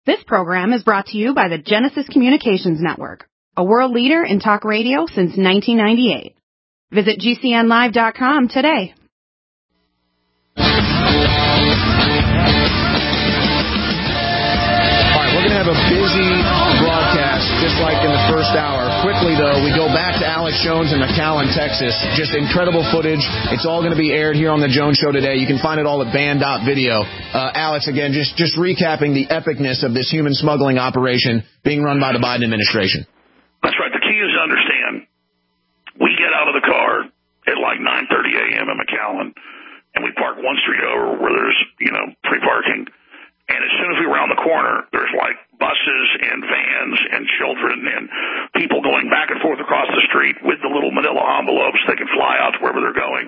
This program is brought to you by the Genesis Communications Network, a world leader in talk radio since 1998. Visit GCNlive.com today. We're going to have a busy broadcast, just like in the first hour. Quickly, though, we go back to Alex Jones in McAllen, Texas. Just incredible footage. It's all going to be aired here on The Jones Show today. You can find it all at band.video. Alex, again, just recapping the epicness of this human smuggling operation being run by the Biden administration. That's right. The key is to understand, we get out of the car at like 9:30 a.m. in McAllen, and we park one street over where there's, free parking. And as soon as we round the corner, there's like buses and vans and children and people going back and forth across the street with the little manila envelopes. They can fly out to wherever they're going.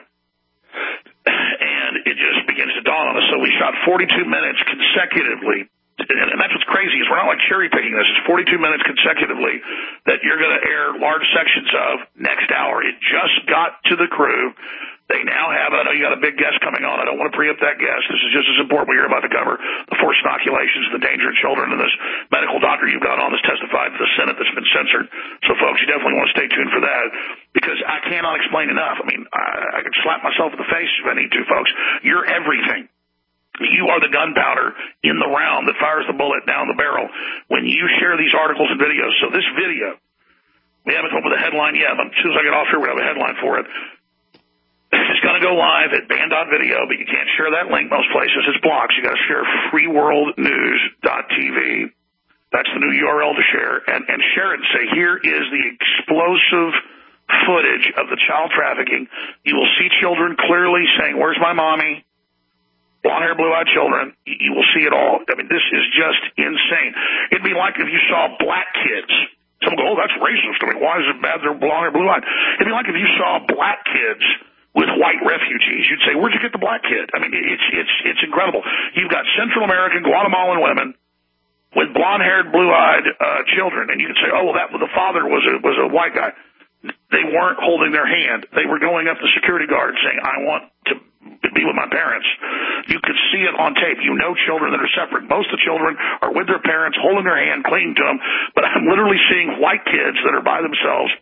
And it just begins to dawn on us. So we shot 42 minutes consecutively. And that's what's crazy is we're not like cherry picking this. It's 42 minutes consecutively that you're going to air large sections of next hour. It just got to the crew. They now have, I know you got a big guest coming on. I don't want to preempt that guest. This is just as important what you're about to cover. The forced inoculations, the danger of children, and this medical doctor you've got on that's testified to the Senate that's been censored. So, folks, you definitely want to stay tuned for that because I cannot explain enough. I mean, I could slap myself in the face if I need to, folks. You're everything. You are the gunpowder in the round that fires the bullet down the barrel when you share these articles and videos. So this video, we haven't come up with a headline yet, but as soon as I get off here, we'll have a headline for it. It's going to go live at band.video, but you can't share that link most places. It's blocked. You got to share freeworldnews.tv. That's the new URL to share. And share it and say, here is the explosive footage of the child trafficking. You will see children clearly saying, where's my mommy? Blonde-haired, blue-eyed children. You will see it all. I mean, this is just insane. It'd be like if you saw black kids. Someone go, oh, that's racist. I mean, why is it bad they're blonde or blue-eyed? It'd be like if you saw black kids with white refugees. You'd say, where'd you get the black kid? I mean, it's incredible. You've got Central American, Guatemalan women with blonde-haired, blue-eyed children, and you could say, oh, well, the father was a white guy. They weren't holding their hand. They were going up to security guards saying, I want to be with my parents. You could see it on tape. You know children that are separate. Most of the children are with their parents, holding their hand, clinging to them. But I'm literally seeing white kids that are by themselves.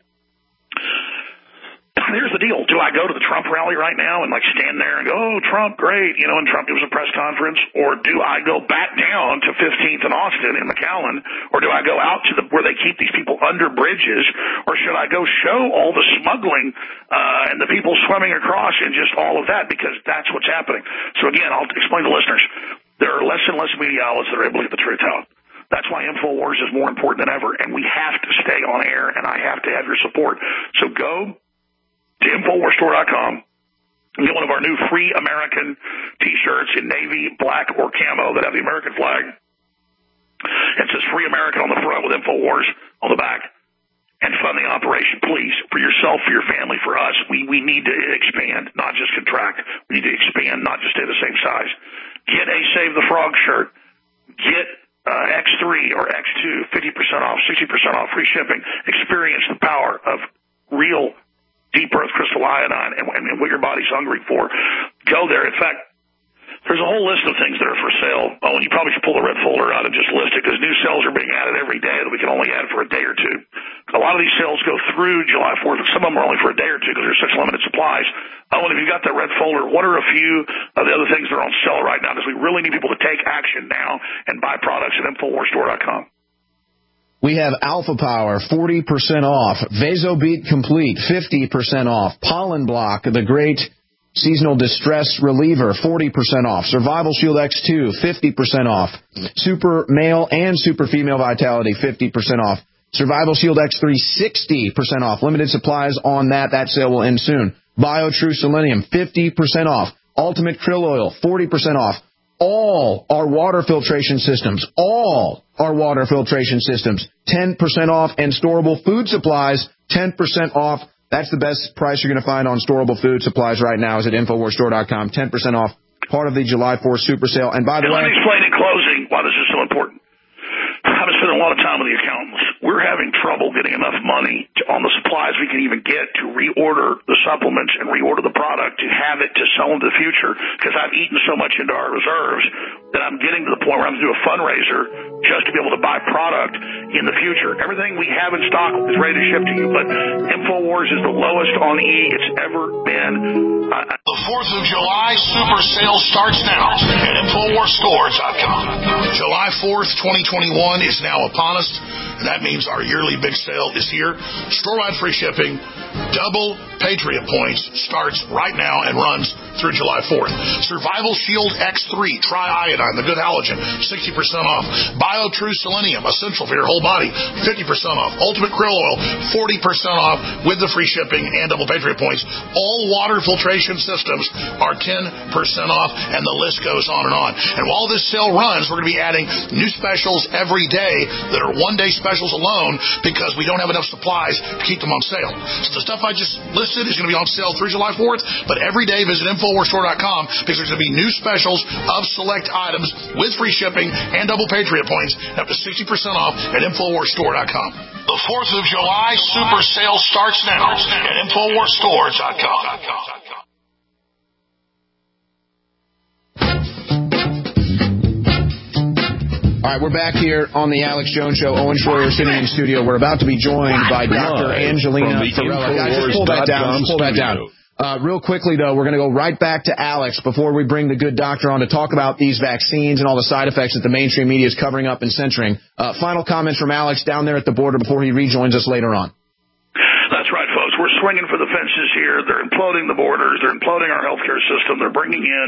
Here's the deal. Do I go to the Trump rally right now and like stand there and go, oh, Trump, great, and Trump gives a press conference? Or do I go back down to 15th and Austin in McAllen? Or do I go out to where they keep these people under bridges? Or should I go show all the smuggling and the people swimming across and just all of that? Because that's what's happening. So again, I'll explain to listeners. There are less and less media outlets that are able to get the truth out. That's why InfoWars is more important than ever. And we have to stay on air, and I have to have your support. So go to InfoWarsStore.com and get one of our new free American T-shirts in navy, black, or camo that have the American flag. It says Free American on the front with InfoWars on the back. And fund the operation, please, for yourself, for your family, for us. We need to expand, not just contract. We need to expand, not just stay the same size. Get a Save the Frog shirt. Get X3 or X2, 50% off, 60% off, free shipping. Experience the power of real deep earth crystal iodine and what your body's hungry for. Go there. In fact, there's a whole list of things that are for sale. Oh, and you probably should pull the red folder out and just list it because new sales are being added every day that we can only add for a day or two. A lot of these sales go through July 4th, and some of them are only for a day or two because there's such limited supplies. Oh, and if you got that red folder, what are a few of the other things that are on sale right now? Because we really need people to take action now and buy products at InfoWarsStore.com. We have Alpha Power, 40% off. Vasobeat Complete, 50% off. Pollen Block, the great seasonal distress reliever, 40% off. Survival Shield X2, 50% off. Super Male and Super Female Vitality, 50% off. Survival Shield X3, 60% off. Limited supplies on that. That sale will end soon. BioTrue Selenium, 50% off. Ultimate Krill Oil, 40% off. All our water filtration systems, 10% off, and storable food supplies, 10% off. That's the best price you're going to find on storable food supplies right now is at InfoWarsStore.com, 10% off, part of the July 4th super sale. And by the way, let me explain in closing why this is so important. I've been spending a lot of time with the accountants. we're having trouble getting enough money on the supplies we can even get to reorder the supplements and reorder the product to have it to sell into the future, because I've eaten so much into our reserves that I'm getting to the point where I'm going to do a fundraiser just to be able to buy product in the future. Everything we have in stock is ready to ship to you, but InfoWars is the lowest on E it's ever been. The 4th of July super sale starts now at InfoWarsStore.com. July 4th, 2021 is now upon us, and that means our yearly big sale is here. Store-wide free shipping, double Patriot points starts right now and runs through July 4th. Survival Shield X3 Tri-Iodine, the good halogen, 60% off. BioTrue Selenium, essential for your whole body, 50% off. Ultimate Krill Oil, 40% off with the free shipping and double Patriot points. All water filtration systems are 10% off, and the list goes on and on. And while this sale runs, we're going to be adding new specials every day that are one-day specials alone, because we don't have enough supplies to keep them on sale. So the stuff I just listed is going to be on sale through July 4th, but every day visit InfoWarsStore.com, because there's going to be new specials of select items with free shipping and double Patriot points up to 60% off at InfoWarsStore.com. The 4th of July super sale starts now at InfoWarsStore.com. All right, we're back here on the Alex Jones Show. Owen Schroyer sitting in studio. We're about to be joined by Dr. Angelina Ferrella. Guys, just pull that down. Just pull that down. Real quickly, though, we're going to go right back to Alex before we bring the good doctor on to talk about these vaccines and all the side effects that the mainstream media is covering up and censoring. Final comments from Alex down there at the border before he rejoins us later on. That's right, folks. We're swinging for the fences here. They're imploding the borders. They're imploding our healthcare system. They're bringing in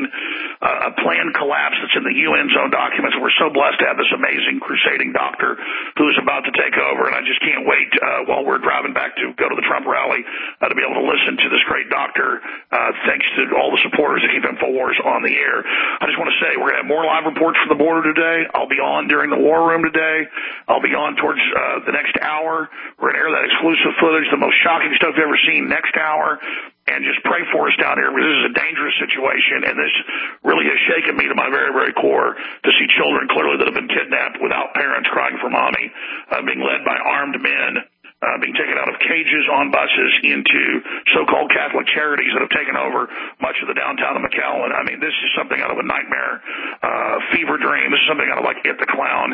a planned collapse that's in the UN's own documents. And we're so blessed to have this amazing crusading doctor who is about to take over. And I just can't wait while we're driving back to go to the Trump rally to be able to listen to this great doctor. Thanks to all the supporters that keep InfoWars on the air. I just want to say we're going to have more live reports from the border today. I'll be on during the war room today. I'll be on towards the next hour. We're going to air that exclusive footage, the most shocking stuff you've ever seen, next hour. And just pray for us down here, because this is a dangerous situation, and this really has shaken me to my very, very core to see children clearly that have been kidnapped without parents crying for mommy, being led by armed men, being taken out of cages on buses into so-called Catholic charities that have taken over much of the downtown of McAllen. I mean, this is something out of a nightmare, fever dream. This is something out of like It the Clown.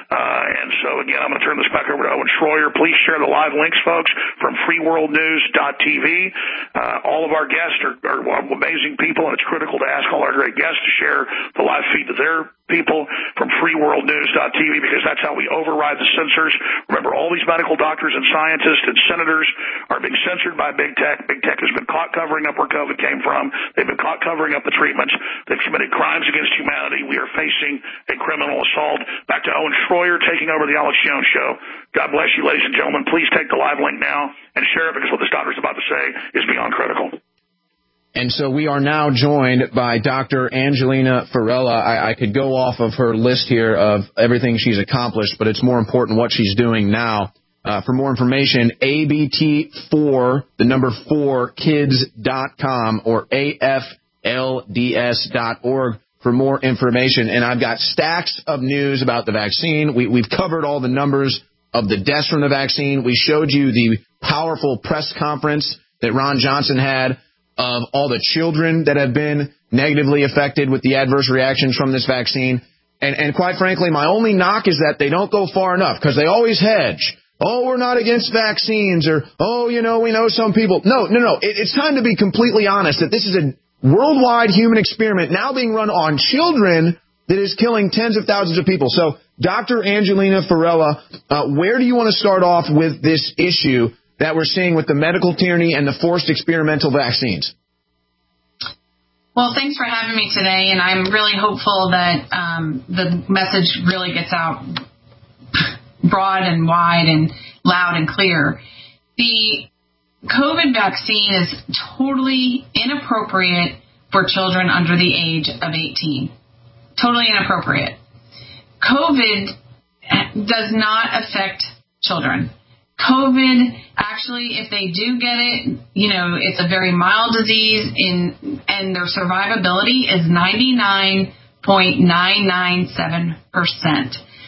And so, again, I'm going to turn this back over to Owen Schroyer. Please share the live links, folks, from freeworldnews.tv. All of our guests are amazing people, and it's critical to ask all our great guests to share the live feed to their people from freeworldnews.tv, because that's how we override the censors. Remember, all these medical doctors and scientists and senators are being censored by big tech. Big tech has been caught covering up where COVID came from. They've been caught covering up the treatments. They've committed crimes against humanity. We are facing a criminal assault. Back to Owen Schroyer taking over the Alex Jones Show. God bless you, ladies and gentlemen. Please take the live link now and share it, because what this doctor is about to say is beyond critical. And so we are now joined by Dr. Angelina Ferrella. I could go off of her list here of everything she's accomplished, but it's more important what she's doing now. For more information, ABT4, the number 4, kids.com or AFLDS.org for more information. And I've got stacks of news about the vaccine. We've covered all the numbers of the deaths from the vaccine. We showed you the powerful press conference that Ron Johnson had of all the children that have been negatively affected with the adverse reactions from this vaccine. And quite frankly, my only knock is that they don't go far enough, because they always hedge. Oh, we're not against vaccines, or, oh, we know some people. No. It's time to be completely honest that this is a worldwide human experiment now being run on children that is killing tens of thousands of people. So, Dr. Angelina Ferrella, where do you want to start off with this issue that we're seeing with the medical tyranny and the forced experimental vaccines? Well, thanks for having me today, and I'm really hopeful that the message really gets out broad and wide and loud and clear. The COVID vaccine is totally inappropriate for children under the age of 18. Totally inappropriate. COVID does not affect children. COVID, actually, if they do get it, it's a very mild disease, and their survivability is 99.997%.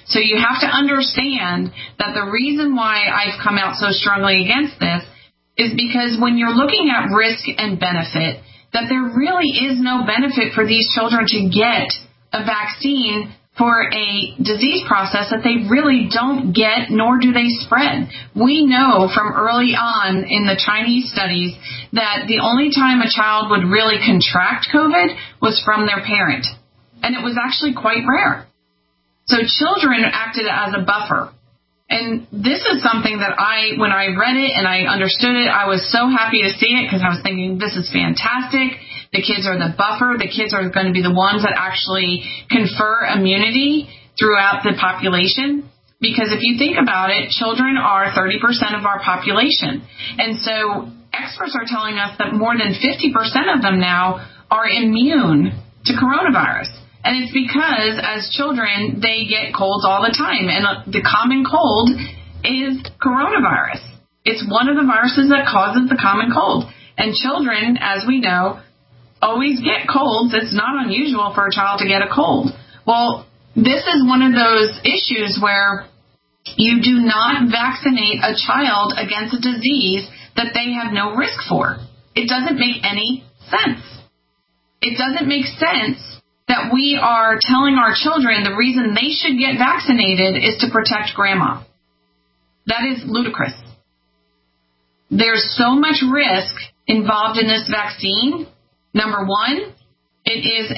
So you have to understand that the reason why I've come out so strongly against this is because when you're looking at risk and benefit, that there really is no benefit for these children to get a vaccine for a disease process that they really don't get, nor do they spread. We know from early on in the Chinese studies that the only time a child would really contract COVID was from their parent. And it was actually quite rare. So children acted as a buffer. And this is something that when I read it and I understood it, I was so happy to see it because I was thinking, this is fantastic. The kids are the buffer. The kids are going to be the ones that actually confer immunity throughout the population. Because if you think about it, children are 30% of our population. And so experts are telling us that more than 50% of them now are immune to coronavirus. And it's because as children, they get colds all the time. And the common cold is coronavirus. It's one of the viruses that causes the common cold. And children, as we know, always get colds. It's not unusual for a child to get a cold. Well, this is one of those issues where you do not vaccinate a child against a disease that they have no risk for. It doesn't make any sense. It doesn't make sense that we are telling our children the reason they should get vaccinated is to protect grandma. That is ludicrous. There's so much risk involved in this vaccine. Number one, it is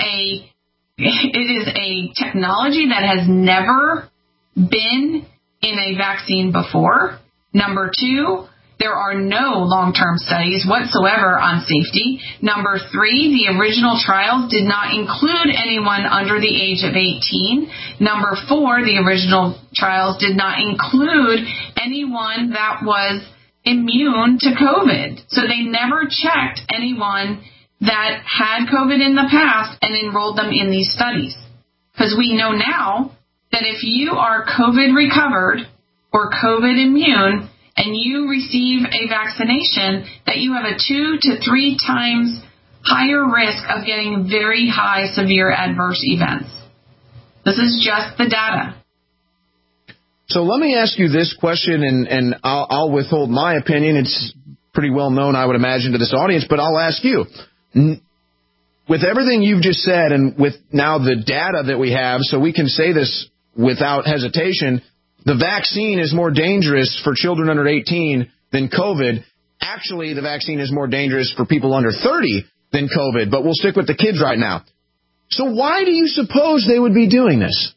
a technology that has never been in a vaccine before. Number two, there are no long-term studies whatsoever on safety. Number three, the original trials did not include anyone under the age of 18. Number four, the original trials did not include anyone that was immune to COVID. So they never checked anyone that had COVID in the past and enrolled them in these studies. Because we know now that if you are COVID recovered or COVID immune, and you receive a vaccination, that you have a 2 to 3 times higher risk of getting very high severe adverse events. This is just the data. So let me ask you this question, and I'll withhold my opinion. It's pretty well known, I would imagine, to this audience, but I'll ask you. With everything you've just said and with now the data that we have, so we can say this without hesitation, the vaccine is more dangerous for children under 18 than COVID. Actually, the vaccine is more dangerous for people under 30 than COVID, but we'll stick with the kids right now. So why do you suppose they would be doing this?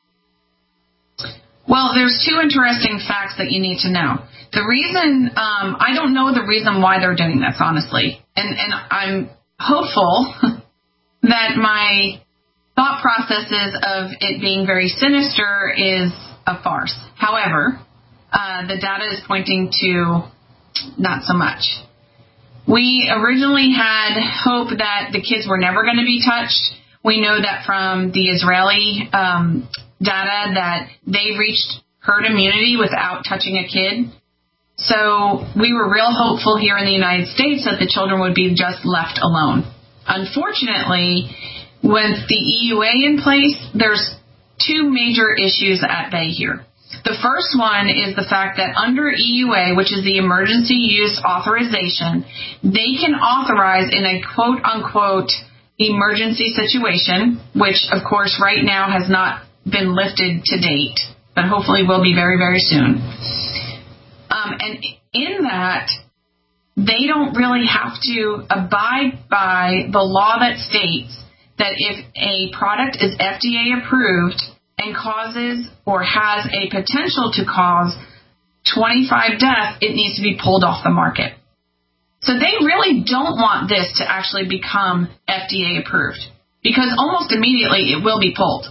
Well, there's two interesting facts that you need to know. The reason, I don't know the reason why they're doing this, honestly. And I'm hopeful that my thought processes of it being very sinister is a farce. However, the data is pointing to not so much. We originally had hope that the kids were never going to be touched. We know that from the Israeli data that they reached herd immunity without touching a kid. So we were real hopeful here in the United States that the children would be just left alone. Unfortunately, with the EUA in place, there's two major issues at bay here. The first one is the fact that under EUA, which is the emergency use authorization, they can authorize in a quote-unquote emergency situation, which, of course, right now has not been lifted to date, but hopefully will be very, very soon. And in that, they don't really have to abide by the law that states that if a product is FDA approved and causes or has a potential to cause 25 deaths, it needs to be pulled off the market. So they really don't want this to actually become FDA approved because almost immediately it will be pulled.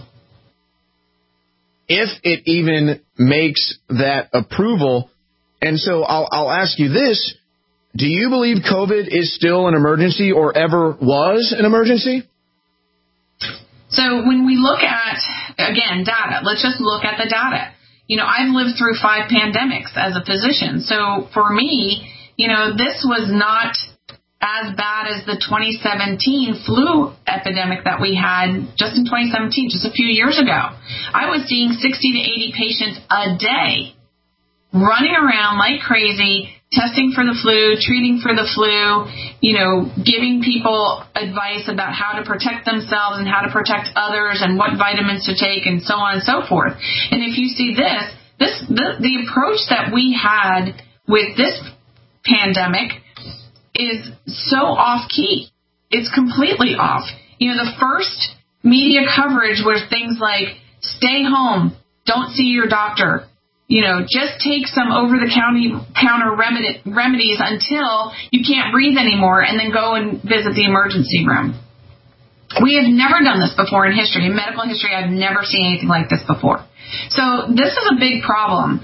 If it even makes that approval. And so I'll ask you this. Do you believe COVID is still an emergency or ever was an emergency? So when we look at, again, data, let's just look at the data. I've lived through 5 pandemics as a physician. So for me, this was not as bad as the 2017 flu epidemic that we had just in 2017, just a few years ago. I was seeing 60 to 80 patients a day running around like crazy, testing for the flu, treating for the flu, giving people advice about how to protect themselves and how to protect others and what vitamins to take and so on and so forth. And if you see the approach that we had with this pandemic is so off-key. It's completely off. The first media coverage was things like, stay home, don't see your doctor, just take some over-the-counter remedies until you can't breathe anymore, and then go and visit the emergency room. We have never done this before in history. In medical history, I've never seen anything like this before. So this is a big problem.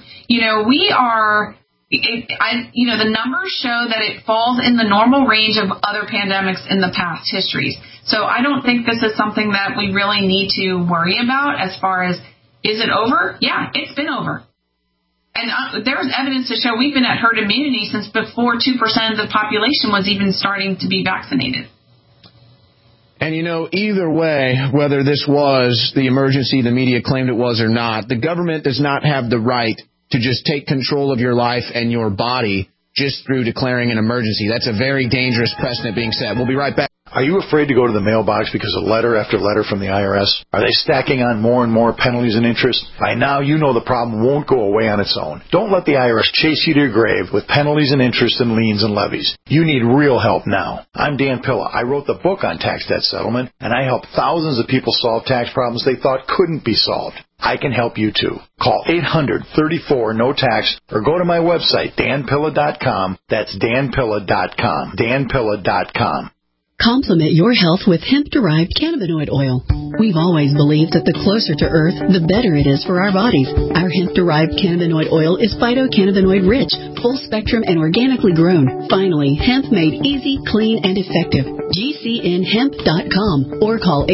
The numbers show that it falls in the normal range of other pandemics in the past histories. So I don't think this is something that we really need to worry about as far as, is it over? Yeah, it's been over. And there's evidence to show we've been at herd immunity since before 2% of the population was even starting to be vaccinated. And, either way, whether this was the emergency the media claimed it was or not, the government does not have the right to just take control of your life and your body just through declaring an emergency. That's a very dangerous precedent being set. We'll be right back. Are you afraid to go to the mailbox because of letter after letter from the IRS? Are they stacking on more and more penalties and interest? By now, you know the problem won't go away on its own. Don't let the IRS chase you to your grave with penalties and interest and liens and levies. You need real help now. I'm Dan Pilla. I wrote the book on tax debt settlement, and I help thousands of people solve tax problems they thought couldn't be solved. I can help you too. Call 800-34-NO-TAX or go to my website, danpilla.com. That's danpilla.com. danpilla.com. Complement your health with hemp-derived cannabinoid oil. We've always believed that the closer to Earth, the better it is for our bodies. Our hemp-derived cannabinoid oil is phytocannabinoid-rich, full-spectrum, and organically grown. Finally, hemp made easy, clean, and effective. GCNhemp.com or call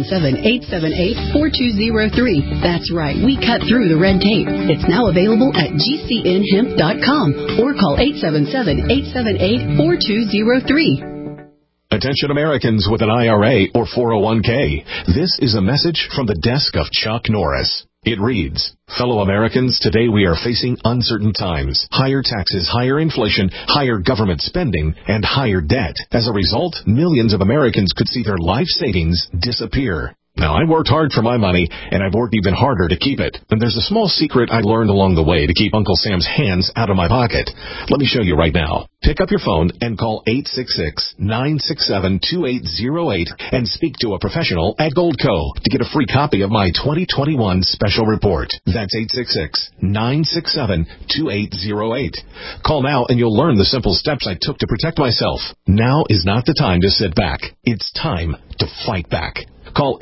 877-878-4203. That's right, we cut through the red tape. It's now available at GCNhemp.com or call 877-878-4203. Attention Americans with an IRA or 401k. This is a message from the desk of Chuck Norris. It reads, fellow Americans, today we are facing uncertain times. Higher taxes, higher inflation, higher government spending, and higher debt. As a result, millions of Americans could see their life savings disappear. Now, I worked hard for my money, and I've worked even harder to keep it. And there's a small secret I learned along the way to keep Uncle Sam's hands out of my pocket. Let me show you right now. Pick up your phone and call 866-967-2808 and speak to a professional at Goldco to get a free copy of my 2021 special report. That's 866-967-2808. Call now and you'll learn the simple steps I took to protect myself. Now is not the time to sit back. It's time to fight back. Call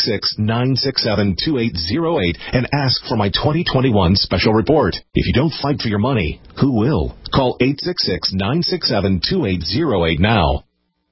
866-967-2808 and ask for my 2021 special report. If you don't fight for your money, who will? Call 866-967-2808 now.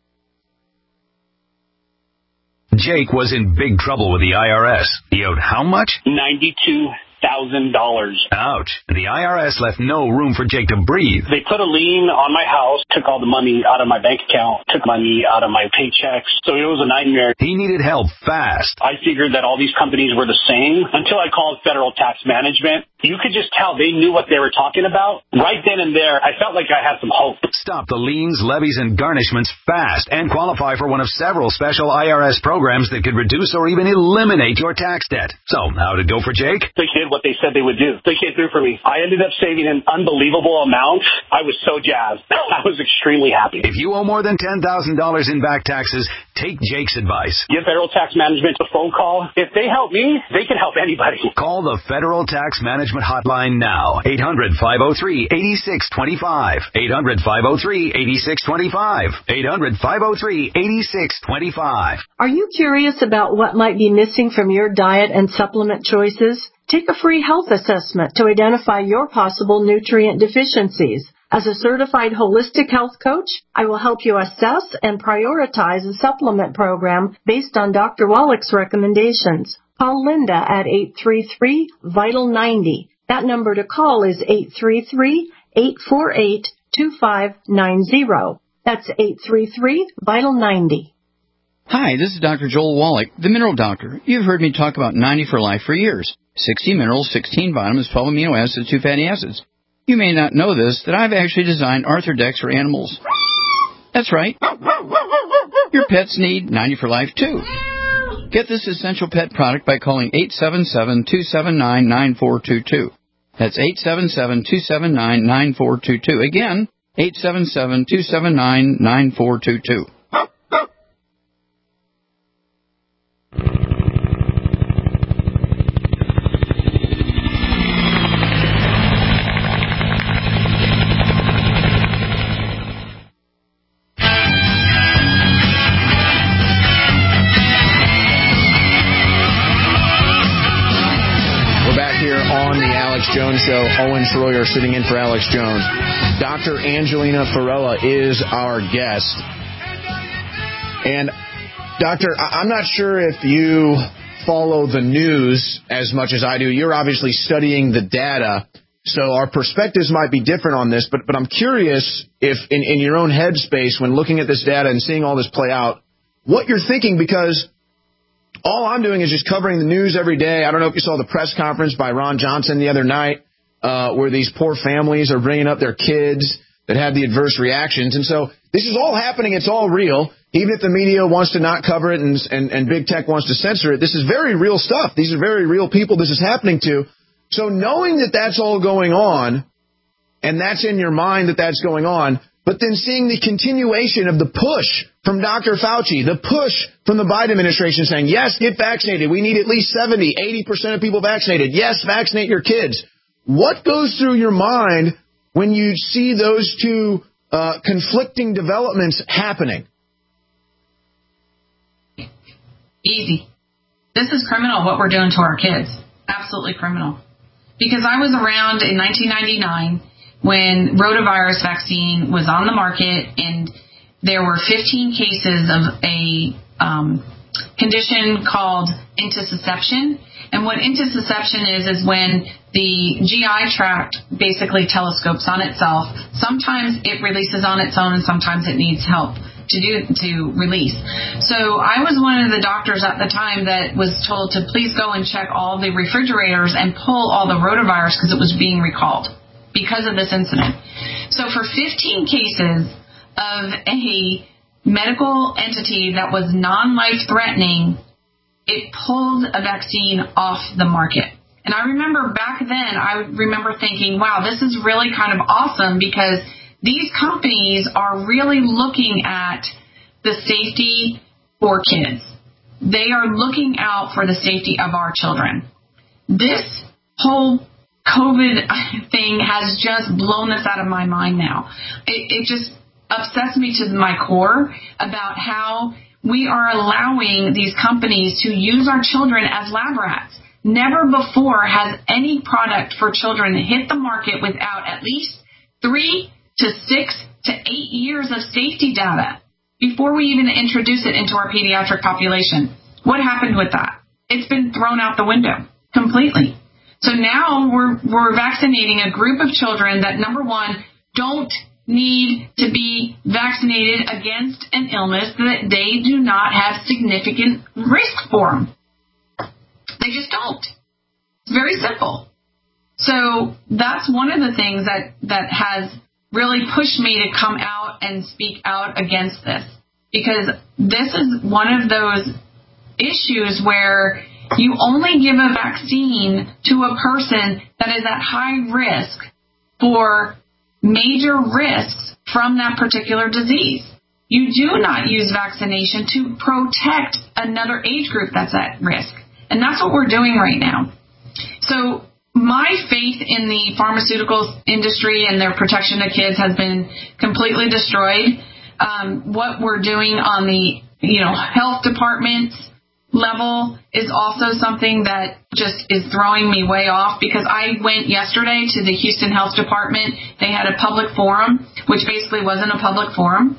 Jake was in big trouble with the IRS. He owed how much? $92,000. Ouch. The IRS left no room for Jake to breathe. They put a lien on my house, took all the money out of my bank account, took money out of my paychecks. So it was a nightmare. He needed help fast. I figured that all these companies were the same until I called Federal Tax Management. You could just tell they knew what they were talking about. Right then and there, I felt like I had some hope. Stop the liens, levies, and garnishments fast and qualify for one of several special IRS programs that could reduce or even eliminate your tax debt. So, how'd it go for Jake? They did what they said they would do. They came through for me. I ended up saving an unbelievable amount. I was so jazzed. I was extremely happy. If you owe more than $10,000 in back taxes, take Jake's advice. Give Federal Tax Management a phone call. If they help me, they can help anybody. Call the Federal Tax Management hotline now. 800-503-8625. 800-503-8625. 800-503-8625. Are you curious about what might be missing from your diet and supplement choices? Take a free health assessment to identify your possible nutrient deficiencies. As a certified holistic health coach, I will help you assess and prioritize a supplement program based on Dr. Wallach's recommendations. Call Linda at 833-VITAL-90. That number to call is 833-848-2590. That's 833-VITAL-90. Hi, this is Dr. Joel Wallach, the Mineral Doctor. You've heard me talk about 90 for Life for years. 60 minerals, 16 vitamins, 12 amino acids, 2 fatty acids. You may not know this, that I've actually designed Arthrodex for animals. That's right. Your pets need 90 for Life, too. Get this essential pet product by calling 877-279-9422. That's 877-279-9422. Again, 877-279-9422. Jones Show. Owen Schroyer sitting in for Alex Jones. Dr. Angelina Ferrella is our guest. And, Doctor, I'm not sure if you follow the news as much as I do. You're obviously studying the data, so our perspectives might be different on this, but I'm curious if in your own headspace, when looking at this data and seeing all this play out, what you're thinking, because all I'm doing is just covering the news every day. I don't know if you saw the press conference by Ron Johnson the other night where these poor families are bringing up their kids that had the adverse reactions. And so this is all happening. It's all real. Even if the media wants to not cover it and big tech wants to censor it, this is very real stuff. These are very real people this is happening to. So knowing that that's all going on, and that's in your mind that that's going on, but then seeing the continuation of the push from Dr. Fauci, the push from the Biden administration saying, yes, get vaccinated. We need at least 70, 80% of people vaccinated. Yes, vaccinate your kids. What goes through your mind when you see those two conflicting developments happening? Easy. This is criminal what we're doing to our kids. Absolutely criminal. Because I was around in 1999 when rotavirus vaccine was on the market, and there were 15 cases of a condition called intussusception. And what intussusception is when the GI tract basically telescopes on itself. Sometimes it releases on its own, and sometimes it needs help to release. So I was one of the doctors at the time that was told to please go and check all the refrigerators and pull all the rotavirus because it was being recalled because of this incident. So for 15 cases of a medical entity that was non-life-threatening, it pulled a vaccine off the market. And I remember back then, I remember thinking, wow, this is really kind of awesome because these companies are really looking at the safety for kids. They are looking out for the safety of our children. This whole COVID thing has just blown this out of my mind now. It just upsets me to my core about how we are allowing these companies to use our children as lab rats. Never before has any product for children hit the market without at least 3 to 6 to 8 years of safety data before we even introduce it into our pediatric population. What happened with that? It's been thrown out the window completely. So now we're vaccinating a group of children that, number one, don't need to be vaccinated against an illness that they do not have significant risk for them. They just don't. It's very simple. So that's one of the things that has really pushed me to come out and speak out against this, because this is one of those issues where you only give a vaccine to a person that is at high risk for major risks from that particular disease. You do not use vaccination to protect another age group that's at risk. And that's what we're doing right now. So my faith in the pharmaceutical industry and their protection of kids has been completely destroyed. What we're doing on the health department level is also something that just is throwing me way off, because I went yesterday to the Houston Health Department. They had a public forum, which basically wasn't a public forum,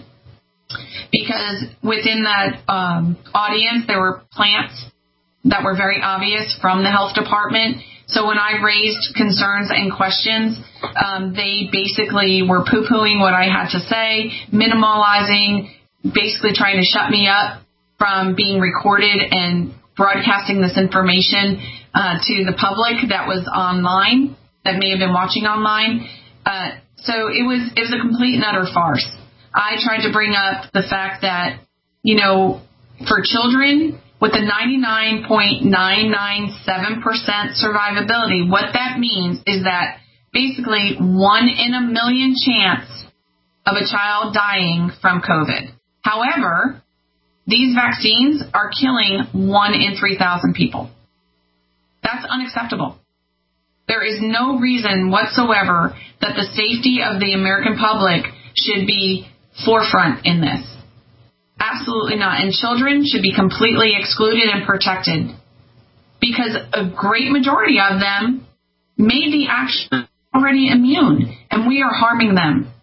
because within that audience there were plants that were very obvious from the health department. So when I raised concerns and questions, they basically were poo-pooing what I had to say, minimalizing, basically trying to shut me up from being recorded and broadcasting this information to the public that was online, that may have been watching online. So it was a complete and utter farce. I tried to bring up the fact that, for children with a 99.997% survivability, what that means is that basically 1 in a million chance of a child dying from COVID. However, these vaccines are killing 1 in 3,000 people. That's unacceptable. There is no reason whatsoever that the safety of the American public should be forefront in this. Absolutely not. And children should be completely excluded and protected because a great majority of them may be actually already immune, and we are harming them.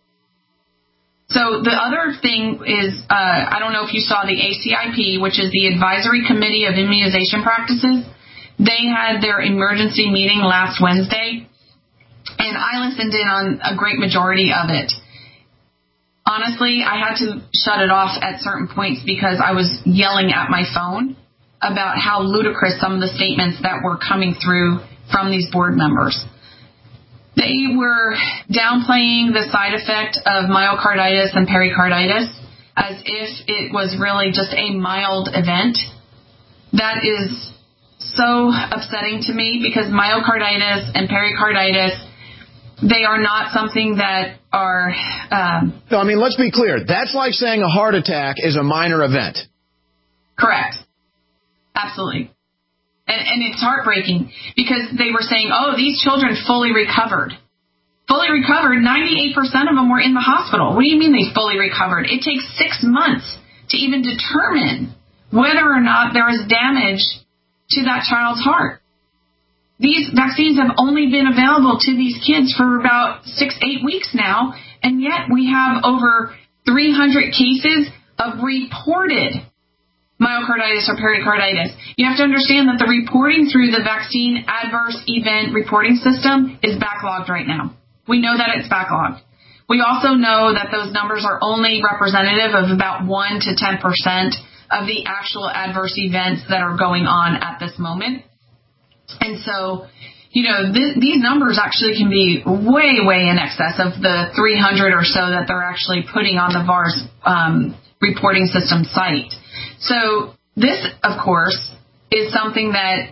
So the other thing is, I don't know if you saw the ACIP, which is the Advisory Committee of Immunization Practices. They had their emergency meeting last Wednesday, and I listened in on a great majority of it. Honestly, I had to shut it off at certain points because I was yelling at my phone about how ludicrous some of the statements that were coming through from these board members. They were downplaying the side effect of myocarditis and pericarditis as if it was really just a mild event. That is so upsetting to me because myocarditis and pericarditis, they are not something that are... No, I mean, let's be clear. That's like saying a heart attack is a minor event. Correct. Absolutely. And it's heartbreaking because they were saying, these children fully recovered. Fully recovered, 98% of them were in the hospital. What do you mean they fully recovered? It takes 6 months to even determine whether or not there is damage to that child's heart. These vaccines have only been available to these kids for about 6-8 weeks now, and yet we have over 300 cases of reported myocarditis or pericarditis. You have to understand that the reporting through the vaccine adverse event reporting system is backlogged right now. We know that it's backlogged. We also know that those numbers are only representative of about 1 to 10% of the actual adverse events that are going on at this moment. And so, these numbers actually can be way, way in excess of the 300 or so that they're actually putting on the VAERS reporting system site. So this, of course, is something that,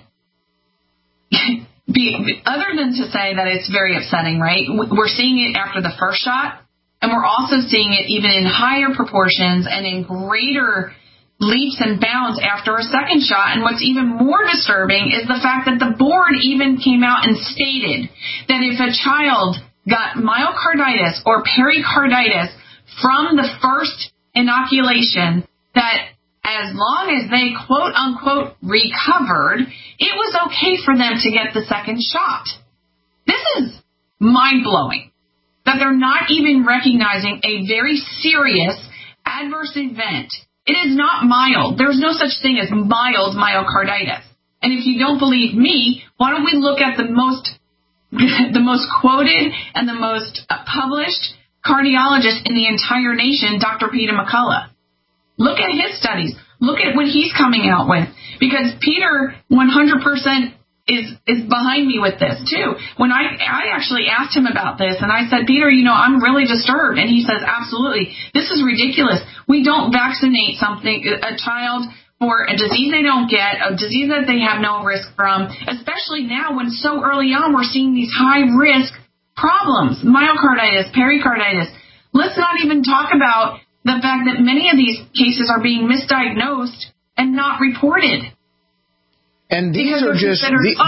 other than to say that it's very upsetting, right? We're seeing it after the first shot, and we're also seeing it even in higher proportions and in greater leaps and bounds after a second shot. And what's even more disturbing is the fact that the board even came out and stated that if a child got myocarditis or pericarditis from the first inoculation, that as long as they quote unquote recovered, it was okay for them to get the second shot. This is mind-blowing that they're not even recognizing a very serious adverse event. It is not mild. There's no such thing as mild myocarditis. And if you don't believe me, why don't we look at the most quoted and the most published cardiologist in the entire nation, Dr. Peter McCullough. Look at his studies. Look at what he's coming out with. Because Peter 100% is behind me with this, too. When I actually asked him about this, and I said, Peter, I'm really disturbed. And he says, absolutely. This is ridiculous. We don't vaccinate a child for a disease they don't get, a disease that they have no risk from, especially now when so early on we're seeing these high-risk problems, myocarditis, pericarditis. Let's not even talk about the fact that many of these cases are being misdiagnosed and not reported. And these are just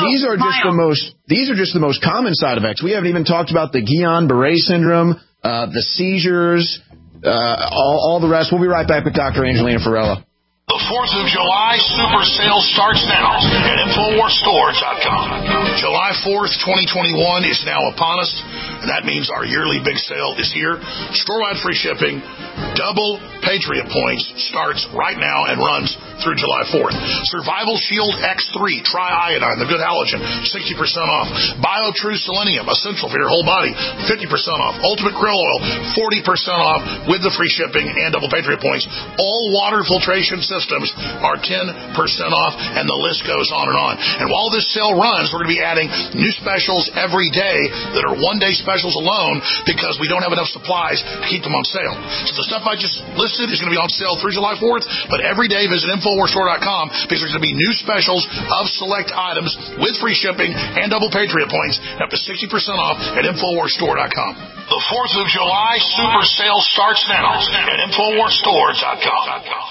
the most common side effects. We haven't even talked about the Guillain-Barré syndrome, the seizures, all the rest. We'll be right back with Dr. Angelina Ferrella. The 4th of July Super Sale starts now at InfoWarsStores.com. July 4th, 2021 is now upon us. and that means our yearly big sale is here. Store-wide free shipping, double Patriot points, starts right now and runs through July 4th. Survival Shield X3 Tri-Iodine, the good halogen, 60% off. BioTrue Selenium, essential for your whole body, 50% off. Ultimate Krill Oil, 40% off with the free shipping and double Patriot points. All water filtration systems are 10% off, and the list goes on and on. And while this sale runs, we're going to be adding new specials every day that are one-day specials alone because we don't have enough supplies to keep them on sale. So the stuff I just listed is going to be on sale through July 4th, but every day visit InfoWarsStore.com because there's going to be new specials of select items with free shipping and double Patriot points, up to 60% off at InfoWarsStore.com. The 4th of July super sale starts now at InfoWarsStore.com.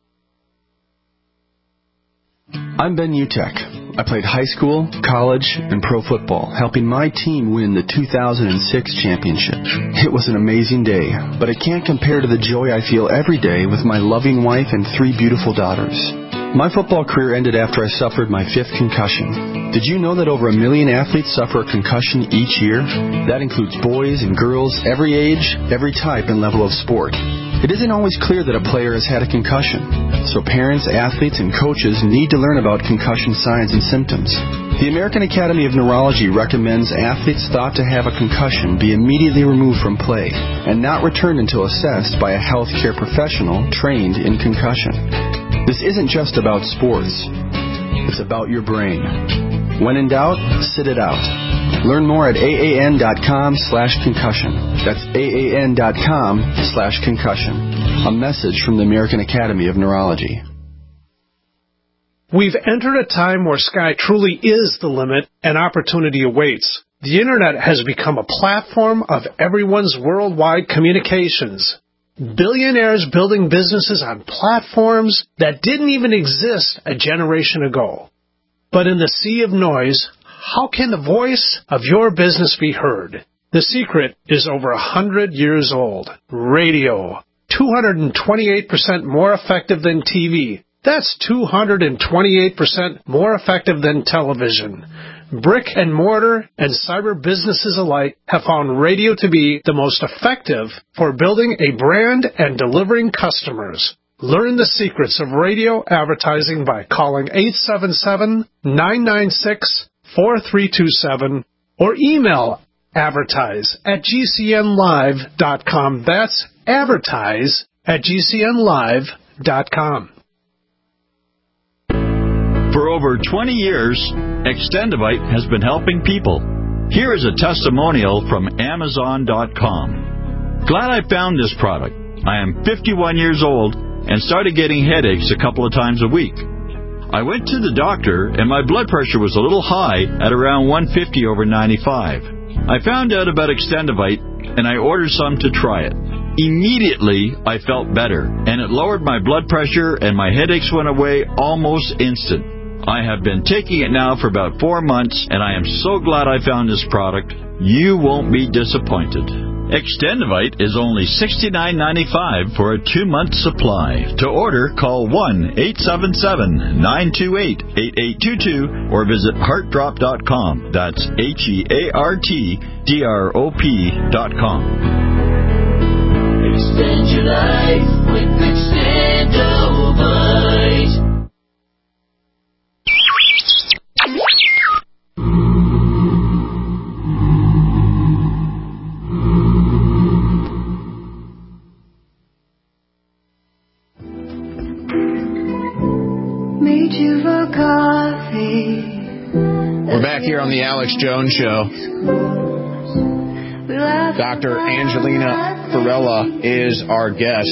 I'm Ben Utek. I played high school, college, and pro football, helping my team win the 2006 championship. It was an amazing day, but it can't compare to the joy I feel every day with my loving wife and 3 beautiful daughters. My football career ended after I suffered my 5th concussion. Did you know that over 1 million athletes suffer a concussion each year? That includes boys and girls, every age, every type and level of sport. It isn't always clear that a player has had a concussion, so parents, athletes, and coaches need to learn about concussion signs and symptoms. The American Academy of Neurology recommends athletes thought to have a concussion be immediately removed from play and not returned until assessed by a healthcare professional trained in concussion. This isn't just about sports. It's about your brain. When in doubt, sit it out. Learn more at AAN.com/concussion. That's AAN.com/concussion. A message from the American Academy of Neurology. We've entered a time where sky truly is the limit and opportunity awaits. The Internet has become a platform of everyone's worldwide communications. Billionaires building businesses on platforms that didn't even exist a generation ago. But in the sea of noise, how can the voice of your business be heard? The secret is over 100 years old. Radio. 228% more effective than TV. That's 228% more effective than television. Brick and mortar and cyber businesses alike have found radio to be the most effective for building a brand and delivering customers. Learn the secrets of radio advertising by calling 877-996-4327 or email advertise@gcnlive.com. That's advertise@gcnlive.com. For over 20 years, Extendivite has been helping people. Here is a testimonial from Amazon.com. Glad I found this product. I am 51 years old and started getting headaches a couple of times a week. I went to the doctor and my blood pressure was a little high at around 150/95. I found out about Extendivite and I ordered some to try it. Immediately, I felt better, and it lowered my blood pressure and my headaches went away almost instant. I have been taking it now for about 4 months, and I am so glad I found this product. You won't be disappointed. Extendivite is only $69.95 for a 2-month supply. To order, call 1-877-928-8822 or visit heartdrop.com. That's HEARTDROP.com. Extend your life with Extendivite. We're back here on the Alex Jones Show. Dr. Angelina Perella is our guest.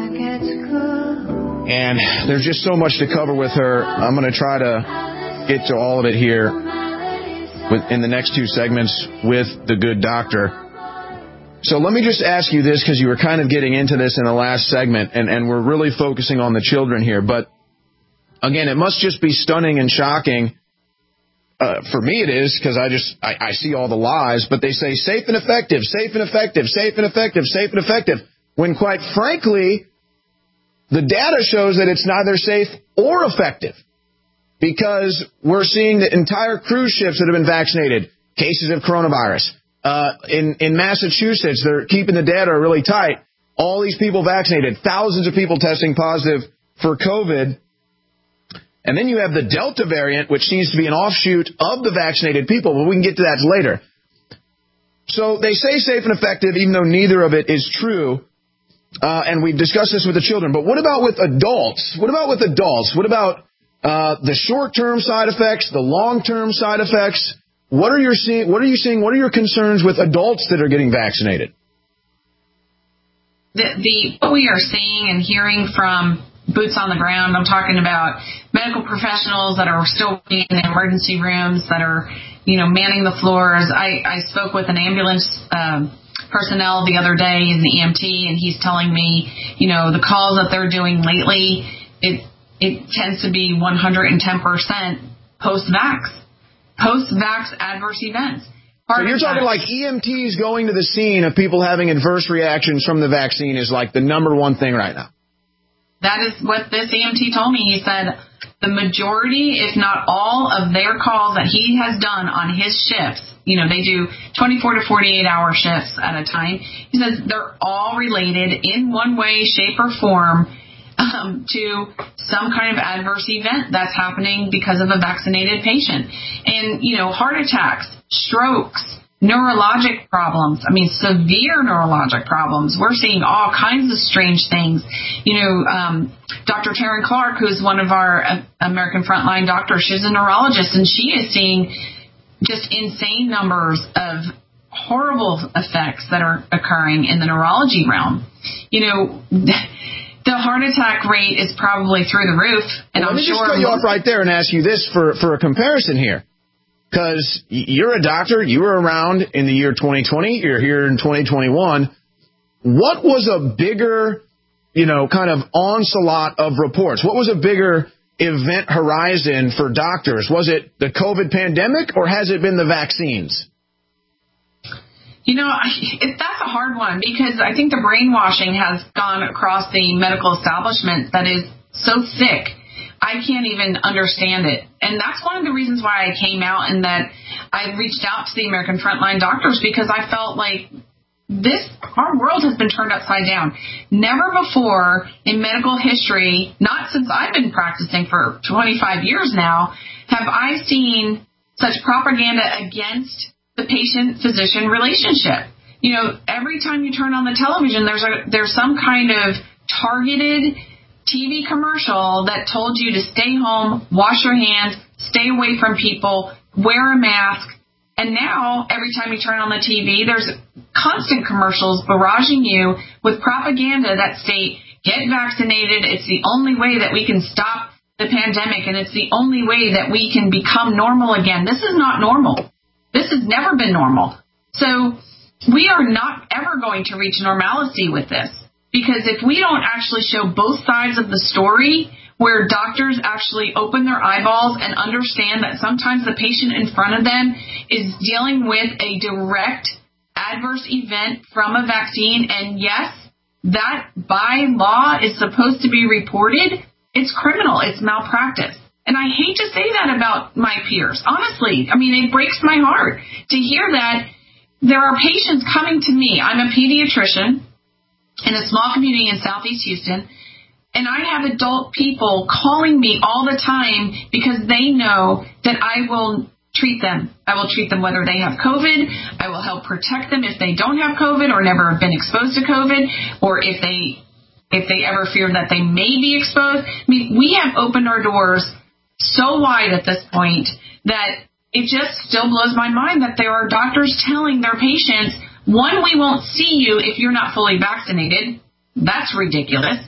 And there's just so much to cover with her. I'm going to try to get to all of it here in the next 2 segments with the good doctor. So let me just ask you this, because you were kind of getting into this in the last segment, and we're really focusing on the children here. But again, it must just be stunning and shocking. For me it is, because I see all the lies, but they say safe and effective, safe and effective, safe and effective, safe and effective, when quite frankly, the data shows that it's neither safe or effective, because we're seeing the entire cruise ships that have been vaccinated, cases of coronavirus, in Massachusetts, they're keeping the data really tight. All these people vaccinated, thousands of people testing positive for COVID. And then you have the Delta variant, which seems to be an offshoot of the vaccinated people, but we can get to that later. So they say safe and effective, even though neither of it is true. And we've discussed this with the children. But what about with adults? What about the short-term side effects, the long-term side effects? What are you seeing? What are your concerns with adults that are getting vaccinated? What we are seeing and hearing from boots on the ground, I'm talking about medical professionals that are still in the emergency rooms, that are, manning the floors. I spoke with an ambulance personnel the other day in the EMT, and he's telling me, the calls that they're doing lately, it tends to be 110% post-vax adverse events. So you're talking like EMTs going to the scene of people having adverse reactions from the vaccine is like the number one thing right now. That is what this EMT told me. He said the majority, if not all, of their calls that he has done on his shifts, they do 24 to 48-hour shifts at a time. He says they're all related in one way, shape, or form to some kind of adverse event that's happening because of a vaccinated patient. And, heart attacks, strokes, neurologic problems, severe neurologic problems. We're seeing all kinds of strange things. Dr. Taryn Clark, who's one of our American Frontline doctors, she's a neurologist, and she is seeing just insane numbers of horrible effects that are occurring in the neurology realm. The heart attack rate is probably through the roof. And let me just cut you off right there and ask you this for a comparison here. Because you're a doctor, you were around in the year 2020, you're here in 2021. What was a bigger, kind of onslaught of reports? What was a bigger event horizon for doctors? Was it the COVID pandemic or has it been the vaccines? That's a hard one because I think the brainwashing has gone across the medical establishment that is so thick. I can't even understand it. And that's one of the reasons why I came out and that I reached out to the American Frontline doctors, because I felt like our world has been turned upside down. Never before in medical history, not since I've been practicing for 25 years now, have I seen such propaganda against the patient-physician relationship. Every time you turn on the television, there's some kind of targeted TV commercial that told you to stay home, wash your hands, stay away from people, wear a mask. And now, every time you turn on the TV, there's constant commercials barraging you with propaganda that state, get vaccinated, it's the only way that we can stop the pandemic, and it's the only way that we can become normal again. This is not normal. This has never been normal. So we are not ever going to reach normalcy with this. Because if we don't actually show both sides of the story, where doctors actually open their eyeballs and understand that sometimes the patient in front of them is dealing with a direct adverse event from a vaccine, and yes, that by law is supposed to be reported, it's criminal, it's malpractice. And I hate to say that about my peers. Honestly, it breaks my heart to hear that there are patients coming to me. I'm a pediatrician in a small community in Southeast Houston, and I have adult people calling me all the time because they know that I will treat them. I will treat them whether they have COVID. I will help protect them if they don't have COVID or never have been exposed to COVID, or if they ever fear that they may be exposed. We have opened our doors so wide at this point that it just still blows my mind that there are doctors telling their patients, one, we won't see you if you're not fully vaccinated. That's ridiculous.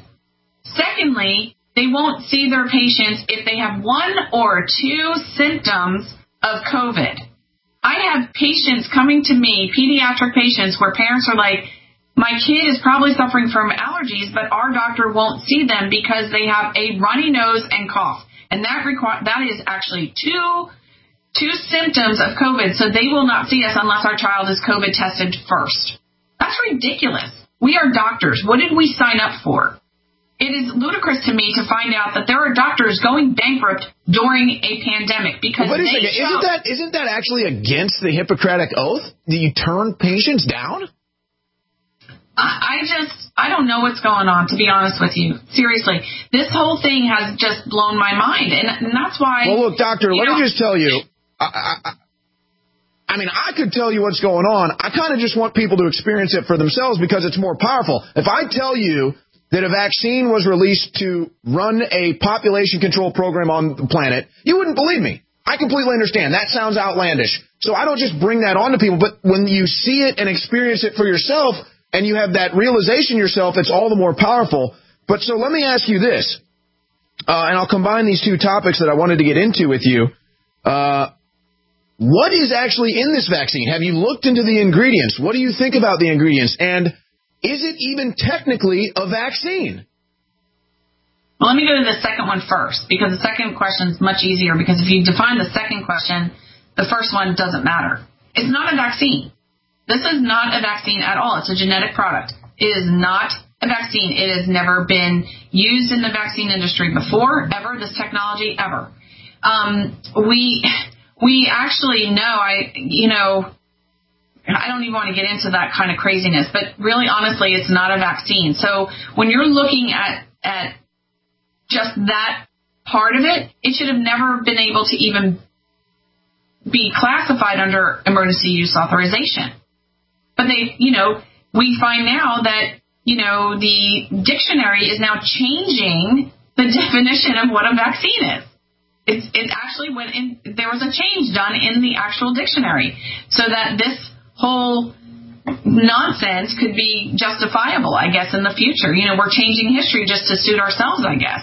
Secondly, they won't see their patients if they have one or two symptoms of COVID. I have patients coming to me, pediatric patients, where parents are like, my kid is probably suffering from allergies, but our doctor won't see them because they have a runny nose and cough. And that is actually two symptoms of COVID, so they will not see us unless our child is COVID tested first. That's ridiculous. We are doctors. What did we sign up for? it is ludicrous to me to find out that there are doctors going bankrupt during a pandemic because isn't that actually against the Hippocratic Oath? Do you turn patients down? I don't know what's going on, to be honest with you. Seriously, this whole thing has just blown my mind, and that's why. Well, look, doctor, let me just tell you. I mean, I could tell you what's going on. I kind of just want people to experience it for themselves because it's more powerful. If I tell you that a vaccine was released to run a population control program on the planet, you wouldn't believe me. I completely understand. That sounds outlandish. So I don't just bring that on to people, but when you see it and experience it for yourself and you have that realization yourself, it's all the more powerful. But so let me ask you this, and I'll combine these two topics that I wanted to get into with you. What is actually in this vaccine? Have you looked into the ingredients? What do you think about the ingredients? And is it even technically a vaccine? Well, let me go to the second one first, because the second question is much easier, because if you define the second question, the first one doesn't matter. It's not a vaccine. This is not a vaccine at all. It's a genetic product. It is not a vaccine. It has never been used in the vaccine industry before, ever, this technology, ever. We actually know, I don't even want to get into that kind of craziness, but really, honestly, it's not a vaccine. So when you're looking at just that part of it, it should have never been able to even be classified under emergency use authorization. But we find now that, the dictionary is now changing the definition of what a vaccine is. It actually went in, there was a change done in the actual dictionary so that this whole nonsense could be justifiable, I guess, in the future. We're changing history just to suit ourselves, I guess.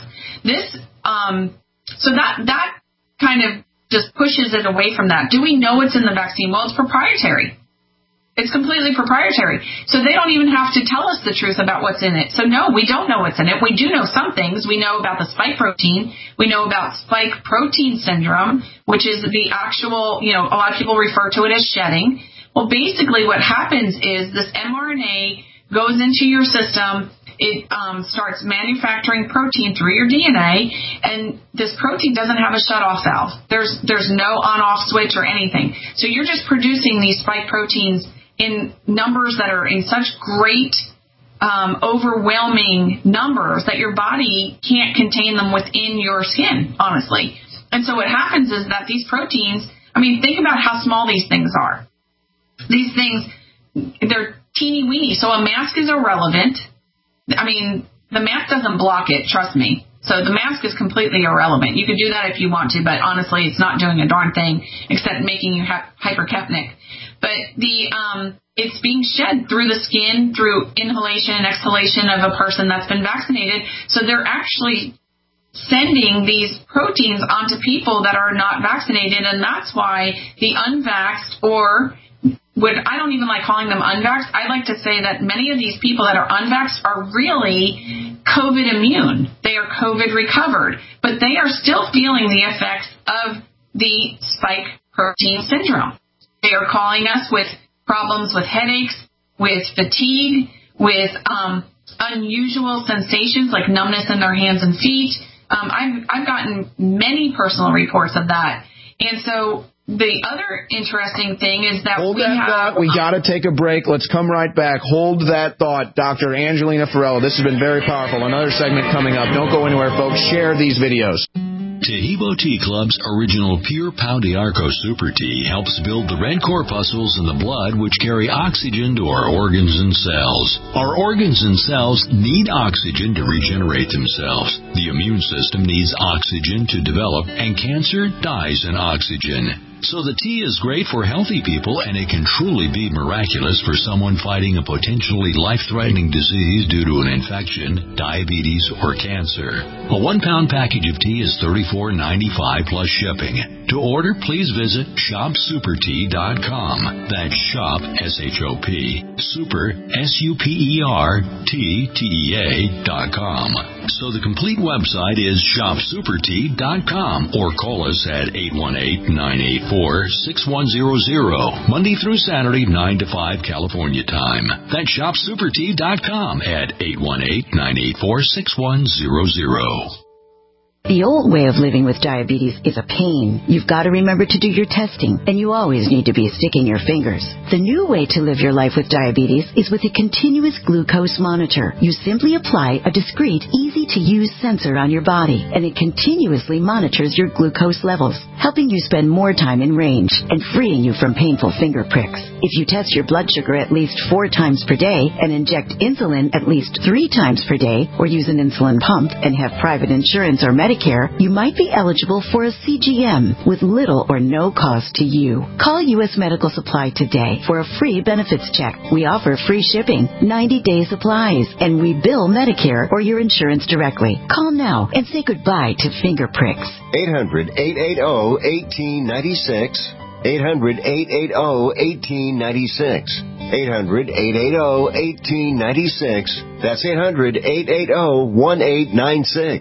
So that kind of just pushes it away from that. Do we know what's in the vaccine? Well, it's proprietary. It's completely proprietary. So they don't even have to tell us the truth about what's in it. So no, we don't know what's in it. We do know some things. We know about the spike protein. We know about spike protein syndrome, which is the actual, a lot of people refer to it as shedding. Well, basically what happens is this mRNA goes into your system. It starts manufacturing protein through your DNA, and this protein doesn't have a shut-off valve. There's no on-off switch or anything. So you're just producing these spike proteins in numbers that are in such great, overwhelming numbers that your body can't contain them within your skin, honestly. And so what happens is that these proteins, think about how small these things are. These things, they're teeny weeny. So a mask is irrelevant. The mask doesn't block it, trust me. So the mask is completely irrelevant. You could do that if you want to, but honestly, it's not doing a darn thing except making you hypercapnic. But it's being shed through the skin, through inhalation and exhalation of a person that's been vaccinated. So they're actually sending these proteins onto people that are not vaccinated, and that's why the unvaxxed, or I don't even like calling them unvaxxed. I like to say that many of these people that are unvaxxed are really COVID immune. They are COVID recovered, but they are still feeling the effects of the spike protein syndrome. They are calling us with problems with headaches, with fatigue, with unusual sensations like numbness in their hands and feet. I've gotten many personal reports of that. And so the other interesting thing is that we got to take a break. Let's come right back. Hold that thought, Dr. Angelina Ferrella. This has been very powerful. Another segment coming up. Don't go anywhere, folks. Share these videos. Taheebo Tea Club's original Pure Pau d'Arco Super Tea helps build the red corpuscles in the blood which carry oxygen to our organs and cells. Our organs and cells need oxygen to regenerate themselves. The immune system needs oxygen to develop, and cancer dies in oxygen. So the tea is great for healthy people, and it can truly be miraculous for someone fighting a potentially life-threatening disease due to an infection, diabetes, or cancer. A 1-pound package of tea is $34.95 plus shipping. To order, please visit shopsupertea.com. That's shop, S-H-O-P, super, S-U-P-E-R, T-T-E-A.com. So the complete website is shopsupertea.com or call us at 818-984-6100, Monday through Saturday, 9 to 5 California time. That's shopsupertea.com at 818-984-6100. The old way of living with diabetes is a pain. You've got to remember to do your testing, and you always need to be sticking your fingers. The new way to live your life with diabetes is with a continuous glucose monitor. You simply apply a discreet, easy-to-use sensor on your body, and it continuously monitors your glucose levels, helping you spend more time in range and freeing you from painful finger pricks. If you test your blood sugar at least 4 times per day and inject insulin at least 3 times per day, or use an insulin pump and have private insurance or Medicare, you might be eligible for a CGM with little or no cost to you. Call U.S. Medical Supply today for a free benefits check. We offer free shipping, 90-day supplies, and we bill Medicare or your insurance directly. Call now and say goodbye to finger pricks. 800-880-1896. 800-880-1896. 800-880-1896. That's 800-880-1896.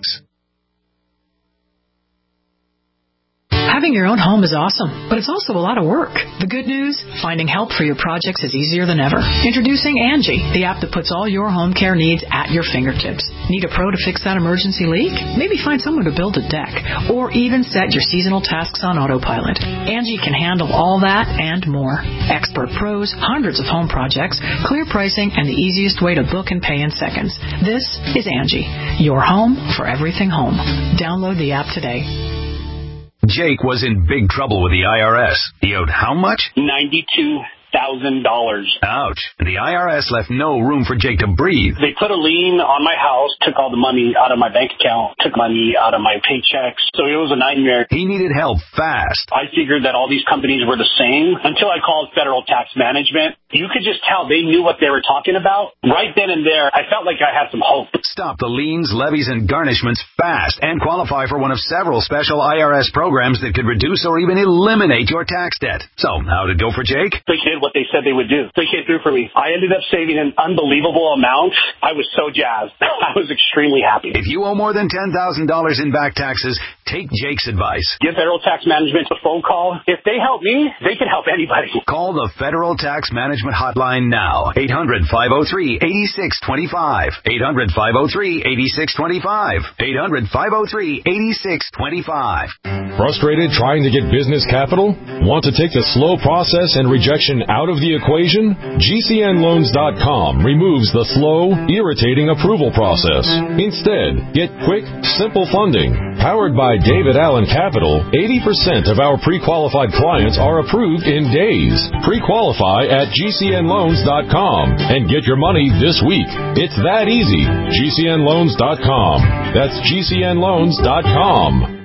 Having your own home is awesome, but it's also a lot of work. The good news, finding help for your projects is easier than ever. Introducing Angie, the app that puts all your home care needs at your fingertips. Need a pro to fix that emergency leak? Maybe find someone to build a deck, or even set your seasonal tasks on autopilot. Angie can handle all that and more. Expert pros, hundreds of home projects, clear pricing, and the easiest way to book and pay in seconds. This is Angie, your home for everything home. Download the app today. Jake was in big trouble with the IRS. He owed how much? $92,000. Ouch. And the IRS left no room for Jake to breathe. They put a lien on my house, took all the money out of my bank account, took money out of my paychecks. So it was a nightmare. He needed help fast. I figured that all these companies were the same until I called Federal Tax Management. You could just tell they knew what they were talking about. Right then and there, I felt like I had some hope. Stop the liens, levies, and garnishments fast and qualify for one of several special IRS programs that could reduce or even eliminate your tax debt. So, how did it go for Jake? They did what they said they would do. They came through for me. I ended up saving an unbelievable amount. I was so jazzed. I was extremely happy. If you owe more than $10,000 in back taxes, take Jake's advice. Give Federal Tax Management a phone call. If they help me, they can help anybody. Call the Federal Tax Management Hotline now. 800-503-8625. 800-503-8625. 800-503-8625. Frustrated trying to get business capital? Want to take the slow process and rejection out of the equation? GCNloans.com removes the slow, irritating approval process. Instead, get quick, simple funding. Powered by David Allen Capital, 80% of our pre-qualified clients are approved in days. Pre-qualify at GCNloans.com and get your money this week. It's that easy. GCNloans.com. That's GCNloans.com.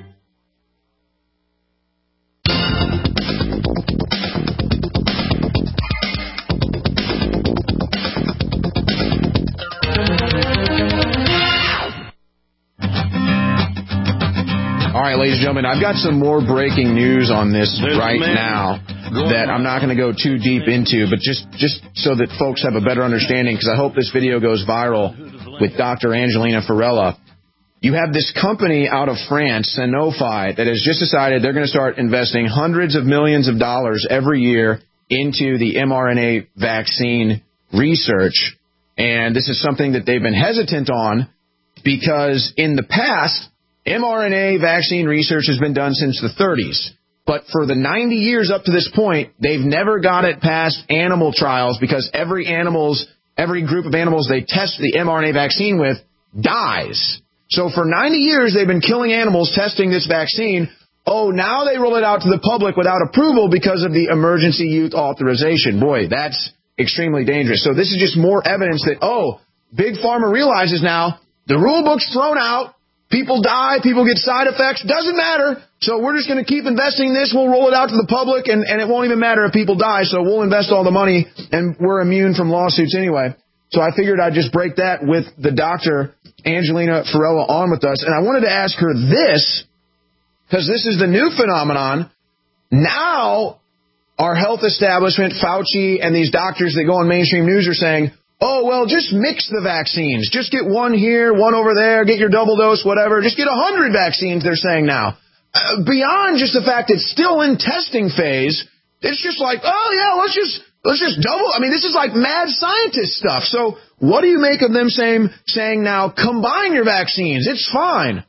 All right, ladies and gentlemen, I've got some more breaking news on this right now that I'm not going to go too deep into, but just so that folks have a better understanding, because I hope this video goes viral with Dr. Angelina Farella. You have this company out of France, Sanofi, that has just decided they're going to start investing hundreds of millions of dollars every year into the mRNA vaccine research. And this is something that they've been hesitant on because in the past, mRNA vaccine research has been done since the 30s. But for the 90 years up to this point, they've never got it past animal trials because every group of animals they test the mRNA vaccine with dies. So for 90 years, they've been killing animals testing this vaccine. Oh, now they roll it out to the public without approval because of the emergency use authorization. Boy, that's extremely dangerous. So this is just more evidence that, Big Pharma realizes now the rule book's thrown out. People die, people get side effects, doesn't matter. So we're just going to keep investing this. We'll roll it out to the public, and it won't even matter if people die. So we'll invest all the money, and we're immune from lawsuits anyway. So I figured I'd just break that with the Dr. Angelina Farella on with us. And I wanted to ask her this, because this is the new phenomenon. Now our health establishment, Fauci, and these doctors that go on mainstream news are saying, oh, well, just mix the vaccines. Just get one here, one over there, get your double dose, whatever. Just get 100 vaccines, they're saying now. Beyond just the fact it's still in testing phase, it's just like, oh, yeah, let's just double. I mean, this is like mad scientist stuff. So what do you make of them saying now, combine your vaccines? It's fine.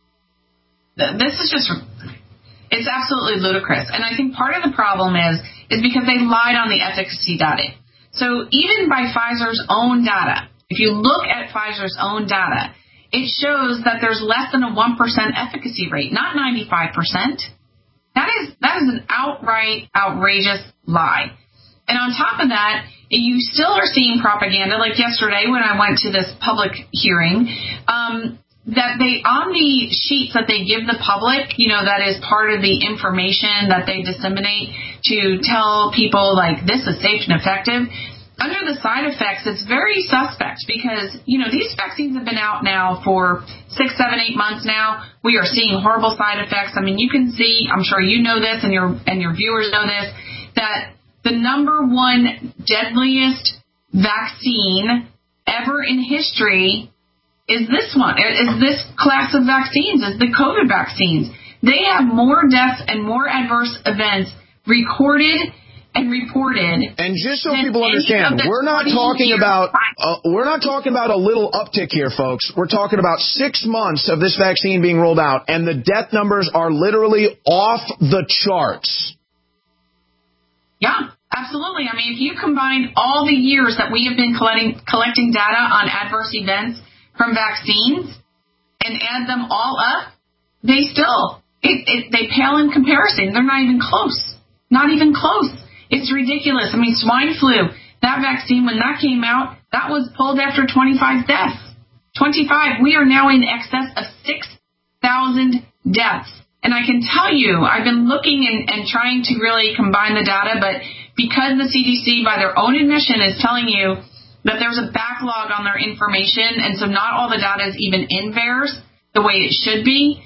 This is just, it's absolutely ludicrous. And I think part of the problem is because they lied on the efficacy data. So even by Pfizer's own data, if you look at Pfizer's own data, it shows that there's less than a 1% efficacy rate, not 95%. That is an outright outrageous lie. And on top of that, you still are seeing propaganda, like yesterday when I went to this public hearing, that they, on the sheets that they give the public, that is part of the information that they disseminate to tell people, like, this is safe and effective. Under the side effects, it's very suspect because, these vaccines have been out now for 6, 7, 8 months now. We are seeing horrible side effects. I mean, you can see, I'm sure you know this and your viewers know this, that the number one deadliest vaccine ever in history is this one, is this class of vaccines, is the COVID vaccines. They have more deaths and more adverse events recorded and reported. And just so people understand, we're not talking about a little uptick here, folks. We're talking about 6 months of this vaccine being rolled out, and the death numbers are literally off the charts. Yeah, absolutely. I mean, if you combine all the years that we have been collecting data on adverse events from vaccines and add them all up, they pale in comparison. They're not even close. Not even close. It's ridiculous. I mean, swine flu, that vaccine, when that came out, that was pulled after 25 deaths. 25. We are now in excess of 6,000 deaths. And I can tell you, I've been looking and trying to really combine the data, but because the CDC, by their own admission, is telling you that there's a backlog on their information, and so not all the data is even in VAERS the way it should be,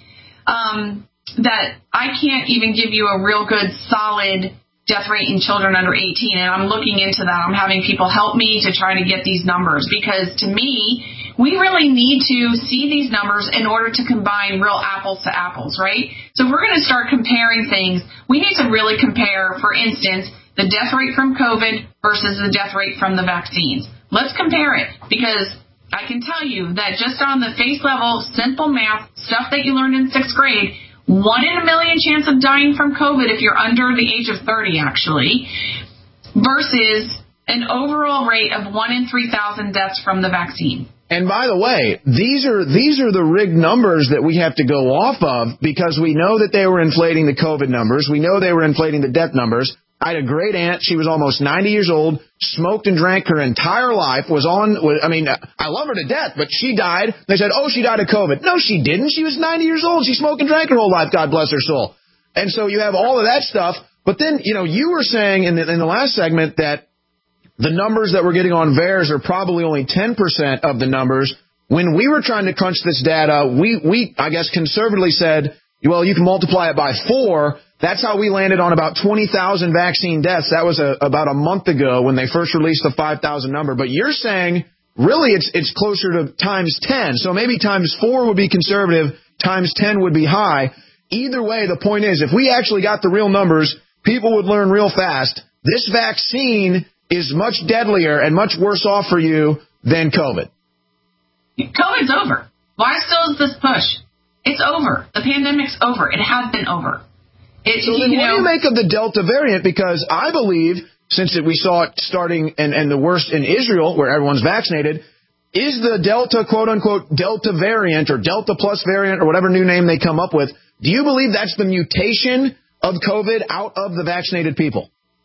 that I can't even give you a real good, solid death rate in children under 18, and I'm looking into that. I'm having people help me to try to get these numbers, because to me, we really need to see these numbers in order to combine real apples to apples, right? So if we're going to start comparing things, we need to really compare, for instance, the death rate from COVID versus the death rate from the vaccines. Let's compare it, because I can tell you that just on the face level, simple math, stuff that you learned in 6th grade, 1 in a million chance of dying from COVID if you're under the age of 30, actually, versus an overall rate of 1 in 3,000 deaths from the vaccine. And by the way, these are the rigged numbers that we have to go off of, because we know that they were inflating the COVID numbers. We know they were inflating the death numbers. I had a great aunt. She was almost 90 years old, smoked and drank her entire life, I love her to death, but she died. They said, oh, she died of COVID. No, she didn't. She was 90 years old. She smoked and drank her whole life, God bless her soul. And so you have all of that stuff. But then, you were saying in the last segment that the numbers that we're getting on VAERS are probably only 10% of the numbers. When we were trying to crunch this data, we I guess, conservatively said, well, you can multiply it by 4. That's how we landed on about 20,000 vaccine deaths. That was about a month ago when they first released the 5,000 number. But you're saying, really, it's closer to times 10. So maybe times 4 would be conservative, times 10 would be high. Either way, the point is, if we actually got the real numbers, people would learn real fast. This vaccine is much deadlier and much worse off for you than COVID. COVID's over. Why still is this push? It's over. The pandemic's over. It has been over. So then what do you make of the Delta variant? Because I believe, since we saw it starting and the worst in Israel, where everyone's vaccinated, is the Delta, quote-unquote, Delta variant or Delta plus variant or whatever new name they come up with, do you believe that's the mutation of COVID out of the vaccinated people?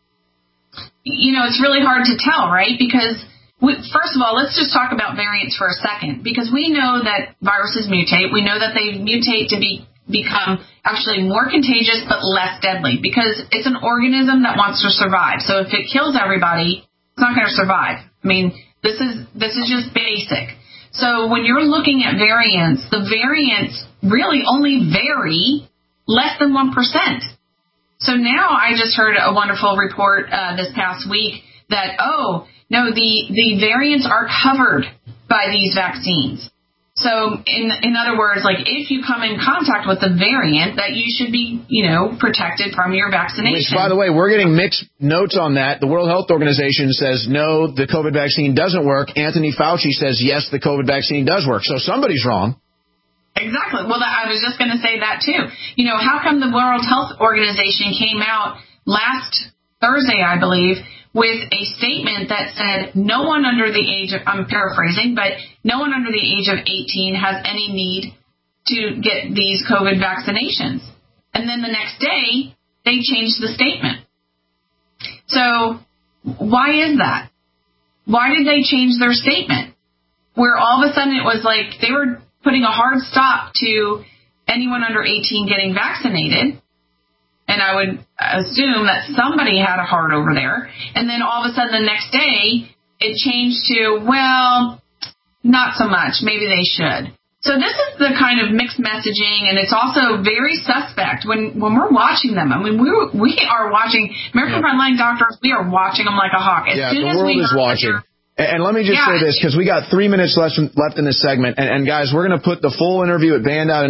It's really hard to tell, right? Because, first of all, let's just talk about variants for a second. Because we know that viruses mutate. We know that they mutate to become actually more contagious but less deadly, because it's an organism that wants to survive. So if it kills everybody, it's not going to survive. I mean, this is just basic. So when you're looking at variants, the variants really only vary less than 1%. So now I just heard a wonderful report this past week that, oh, no, the variants are covered by these vaccines. So in other words, like if you come in contact with the variant, that you should be, protected from your vaccination. Which, by the way, we're getting mixed notes on that. The World Health Organization says, no, the COVID vaccine doesn't work. Anthony Fauci says, yes, the COVID vaccine does work. So somebody's wrong. Exactly. Well, I was just going to say that, too. How come the World Health Organization came out last Thursday, I believe, with a statement that said no one under the age of, I'm paraphrasing, but no one under the age of 18 has any need to get these COVID vaccinations. And then the next day, they changed the statement. So why is that? Why did they change their statement? Where all of a sudden it was like they were putting a hard stop to anyone under 18 getting vaccinated. And I would assume that somebody had a heart over there. And then all of a sudden the next day, it changed to, well, not so much. Maybe they should. So this is the kind of mixed messaging, and it's also very suspect when we're watching them. I mean, we are watching American Frontline Doctors. We are watching them like a hawk. The world is watching. And let me just say this, because we got 3 minutes left in this segment. And guys, we're going to put the full interview at Band.video.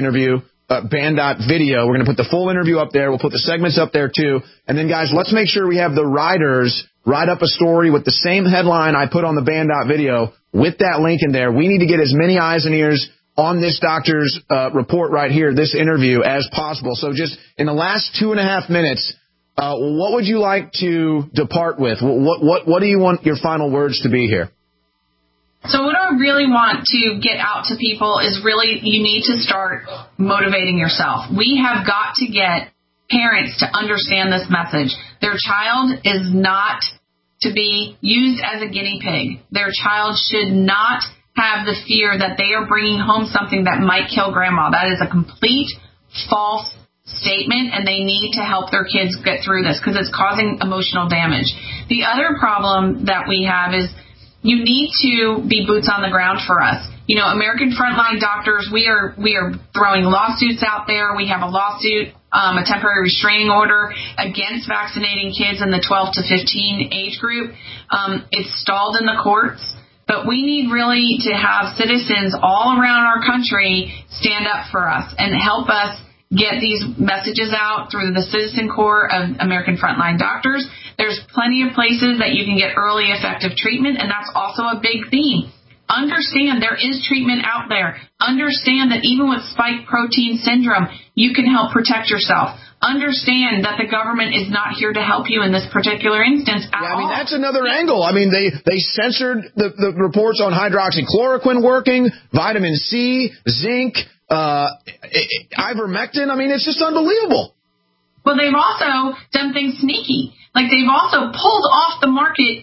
We're going to put the full interview up there. We'll put the segments up there, too. And then, guys, let's make sure we have the writers write up a story with the same headline I put on the Band.video with that link in there. We need to get as many eyes and ears on this doctor's report right here, this interview, as possible. So just in the last 2.5 minutes, what would you like to depart with? What do you want your final words to be here? So what I really want to get out to people is really you need to start motivating yourself. We have got to get parents to understand this message. Their child is not to be used as a guinea pig. Their child should not have the fear that they are bringing home something that might kill grandma. That is a complete false statement, and they need to help their kids get through this because it's causing emotional damage. The other problem that we have is you need to be boots on the ground for us. American Frontline Doctors, we are throwing lawsuits out there. We have a lawsuit, a temporary restraining order against vaccinating kids in the 12 to 15 age group. It's stalled in the courts, but we need really to have citizens all around our country stand up for us and help us get these messages out through the Citizen Corps of American Frontline Doctors. There's plenty of places that you can get early effective treatment, and that's also a big theme. Understand there is treatment out there. Understand that even with spike protein syndrome, you can help protect yourself. Understand that the government is not here to help you in this particular instance at all. That's another angle. They censored the reports on hydroxychloroquine working, vitamin C, zinc, ivermectin. It's just unbelievable. Well, they've also done things sneaky. Like they've also pulled off the market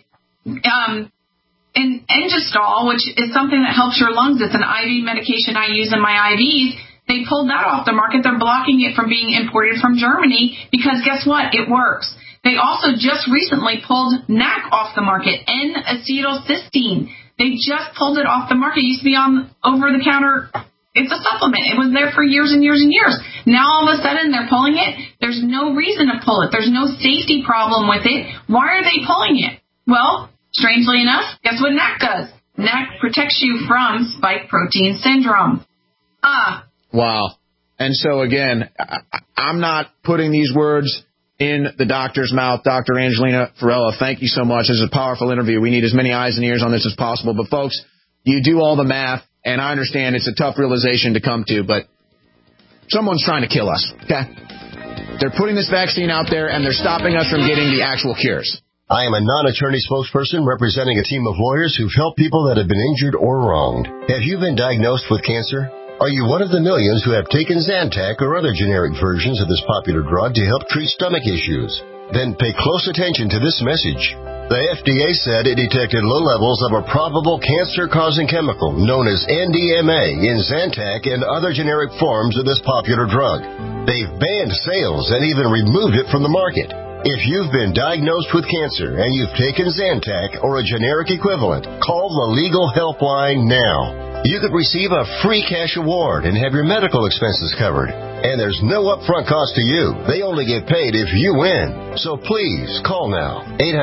Engestol, which is something that helps your lungs. It's an IV medication I use in my IVs. They pulled that off the market. They're blocking it from being imported from Germany because guess what? It works. They also just recently pulled NAC off the market, N-acetylcysteine. They just pulled it off the market. It used to be on over-the-counter. It's a supplement. It was there for years and years and years. Now all of a sudden they're pulling it. There's no reason to pull it. There's no safety problem with it. Why are they pulling it? Well, strangely enough, guess what NAC does? NAC protects you from spike protein syndrome. Wow. And so, again, I'm not putting these words in the doctor's mouth. Dr. Angelina Farella, thank you so much. This is a powerful interview. We need as many eyes and ears on this as possible. But, folks, you do all the math, and I understand it's a tough realization to come to, but someone's trying to kill us, okay? They're putting this vaccine out there, and they're stopping us from getting the actual cures. I am a non-attorney spokesperson representing a team of lawyers who've helped people that have been injured or wronged. Have you been diagnosed with cancer? Are you one of the millions who have taken Zantac or other generic versions of this popular drug to help treat stomach issues? Then pay close attention to this message. The FDA said it detected low levels of a probable cancer-causing chemical known as NDMA in Zantac and other generic forms of this popular drug. They've banned sales and even removed it from the market. If you've been diagnosed with cancer and you've taken Zantac or a generic equivalent, call the Legal Helpline now. You could receive a free cash award and have your medical expenses covered. And there's no upfront cost to you. They only get paid if you win. So please call now.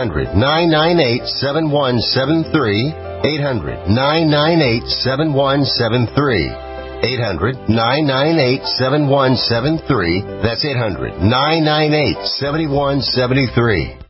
800-998-7173. 800-998-7173. 800-998-7173. That's 800-998-7173.